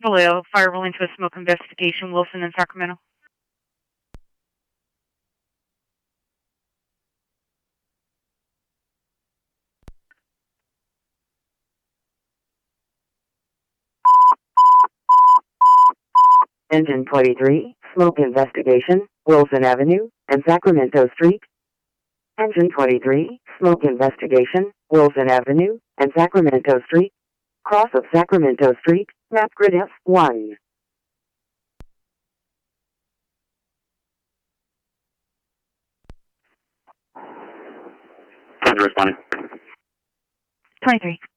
Vallejo, fire relating to a smoke investigation, Wilson and Sacramento. Engine 23, smoke investigation, Wilson Avenue and Sacramento Street. Engine 23, smoke investigation, Wilson Avenue and Sacramento Street. Cross of Sacramento Street, map grid F1. Responding. 23.